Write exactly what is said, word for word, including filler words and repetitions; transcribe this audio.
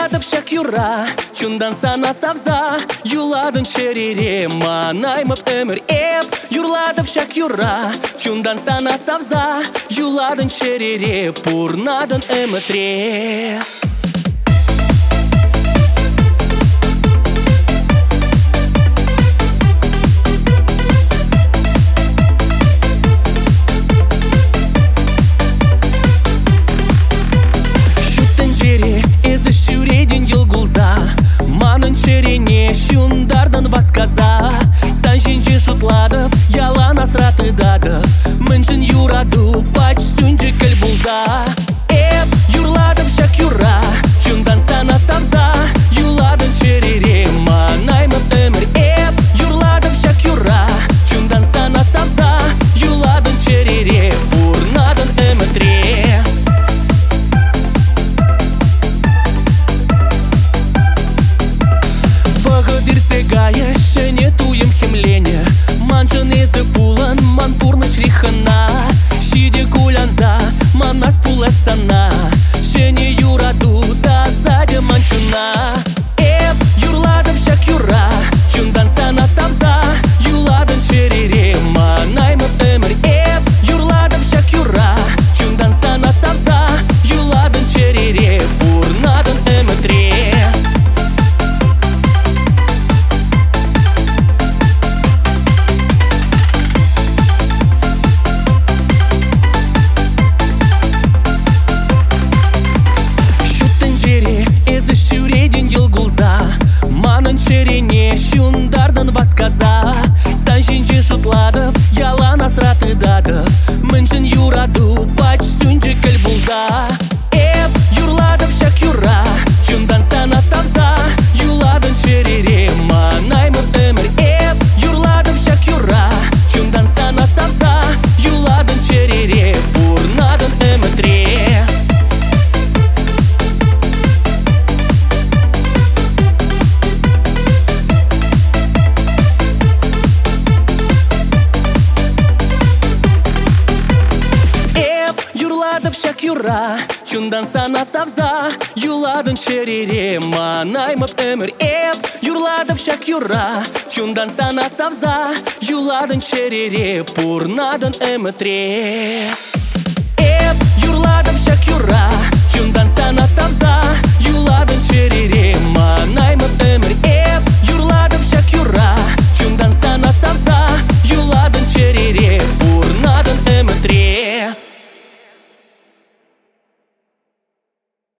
Юладып шак юра, чундан сана савза, юладын черере, манаймып өмір еп. Юладып шак юра, чундан сана савза, юладын черере, пурнадын өмітре. Манын черене шундардан басказа, сан жинжи шутладып, ялан асратыдадып, мынжын юраду пач сүнжі кіл булза. Эп, юрладып шак юра, чундан сана савза, юладын черере, манаймып өмір эп. Юрладып шак юра, чундан сана савза, юладын черере, пурнадын өмітре. Гая, шене туем хемлене, манжын езі пулан, ман пурныч рихана. Шиде кулянза, манас пулас сана, шене юраду да заде манчуна. Эп, юрладым шак юра, чундан сана савза, юладын черере, манаймып өмір эп. Юрладым шак юра, чундан сана савза, юладын черере, пурнадын өмітре. Манын черене шундардан басказа, сан жинжи шутладып, ялан асратыдадып, мынжын юраду пач сүнжі кіл булза. Эп, юрладып шак юра, чундан сана савза, юладын черере, манаймып өмір эп. Юрладып шак юра, чундан сана савза, юладын черере, пурнадын өмітре. Юрладып шак юра, чундан сана савза, юладын черере, манаймып өмір эп. Юрладып шак юра, чундан сана савза, юладын черере, пурнадын өмітре. Эп, юрладып шак юра, чундан сана савза, юладын черере, манаймып өмір эп. Юрладып шак юра, чундан сана савза, юладын